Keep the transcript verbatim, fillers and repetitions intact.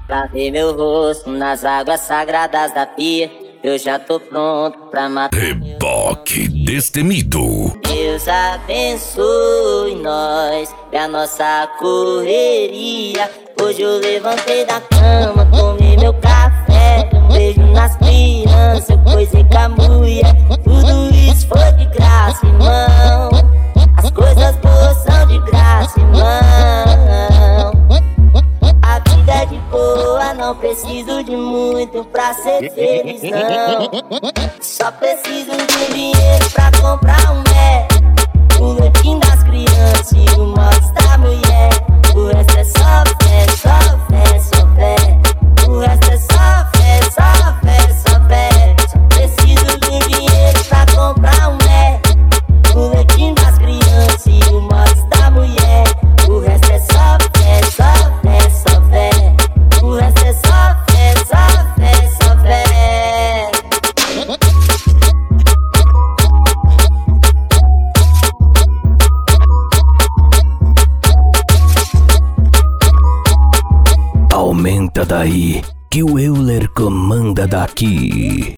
Pra ver meu rosto nas águas sagradas da pia, eu já tô pronto pra matar. Reboque destemido. Deus abençoe nós e a nossa correria. Hoje eu levantei da cama, tomei meu café, um beijo nas crianças, eu coisei com a mulher. Tudo isso foi de graça, irmão. As coisas boas são de graça, irmão. A vida é de boa, não preciso de muito pra ser feliz, não. Só preciso de dinheiro pra comprar um Mac, o leitinho das crianças e o mods da mulher. O resto é só fé, só fé, só fé. O resto é só fé, só fé, só fé. Só preciso de dinheiro pra comprar um Mac, o leitinho das crianças e o mods da mulher. O resto é só fé, só fé, só fé. O resto é só fé, só fé, só fé. Aumenta daí, que o Euler comanda daqui.